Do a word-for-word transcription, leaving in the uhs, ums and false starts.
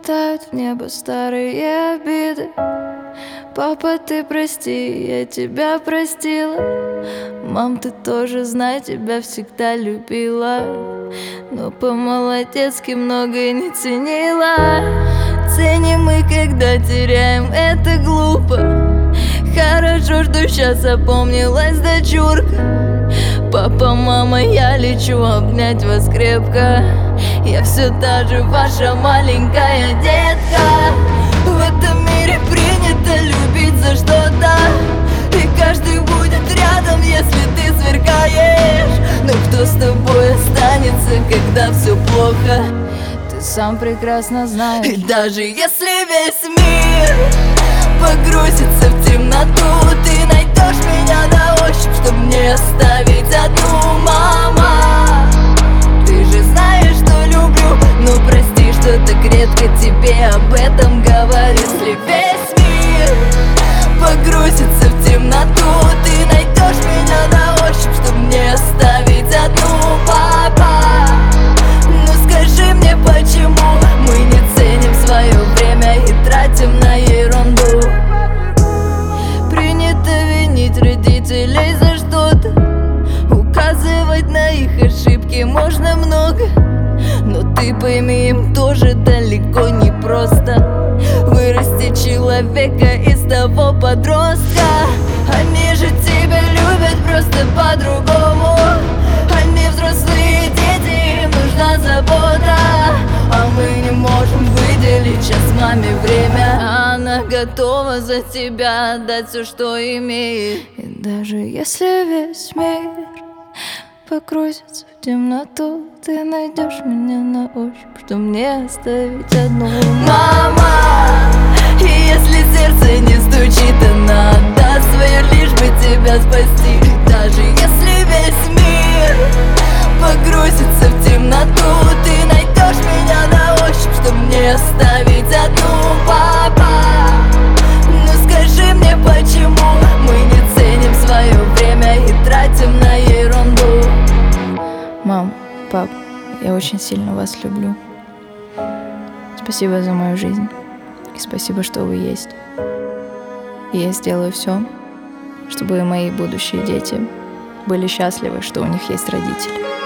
Улетают в небо старые обиды. Папа, ты прости, я тебя простила. Мам, ты тоже знай, тебя всегда любила, но по-молодецки многое не ценила. Ценим мы, когда теряем, это глупо. Хорошо, что сейчас опомнилась дочурка. Папа, мама, я лечу обнять вас крепко. Я все та же ваша маленькая детка. В этом мире принято любить за что-то, и каждый будет рядом, если ты сверкаешь. Но кто с тобой останется, когда все плохо, ты сам прекрасно знаешь. И даже если весь мир погрузится в темноту, ты найдешь меня на ощупь, чтобы не оставить одну. Мама, ты же знаешь, что люблю, но прости, что так редко тебе об этом говорю. Если весь мир погрузится в темноту, ты найдешь меня на ощупь, чтобы не оставить одну. Папа, ну скажи мне, почему мы не ценим свое время и тратим на ерунду? Принято винить родителей за что-то, указывать на их ошибки можно много, но ты пойми, им тоже далеко не просто вырастить человека из того подростка. Они же тебя любят просто по-другому. Они взрослые дети, им нужна забота, а мы не можем выделить сейчас маме время. А она готова за тебя отдать все, что имеет. И даже если весь мир погрузится в темноту, ты найдешь меня на ощупь, чтобы мне оставить одну. Мама, и если сердце не стучит, она отдаст свое, лишь бы тебя спасти. И даже если весь мир погрузится в темноту, ты найдешь меня на ощупь, чтобы мне оставить одну. Папа, ну скажи мне, почему мы не ценим свое время и тратим на ерунду? Мам, пап, я очень сильно вас люблю. Спасибо за мою жизнь. И спасибо, что вы есть. И я сделаю все, чтобы мои будущие дети были счастливы, что у них есть родители.